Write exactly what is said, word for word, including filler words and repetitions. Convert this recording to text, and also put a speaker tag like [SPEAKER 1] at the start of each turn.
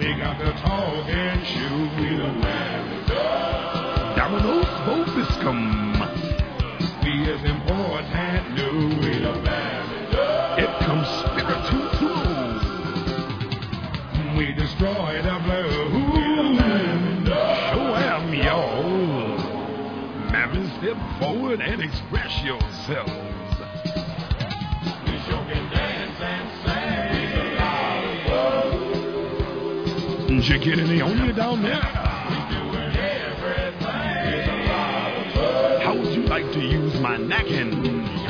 [SPEAKER 1] They got the talking shoe. We the America.
[SPEAKER 2] Domino's Vobiscum.
[SPEAKER 1] We is important new. We the America.
[SPEAKER 2] It comes spiritu too.
[SPEAKER 1] We destroy the blue.
[SPEAKER 2] We the America. Show am y'all. Mammon, step forward and express yourselves.
[SPEAKER 1] We sure can dance and sing.
[SPEAKER 2] Chicken and the onion down there.
[SPEAKER 1] We doing everything. It's a lot of fun.
[SPEAKER 2] How would you like to use my napkin?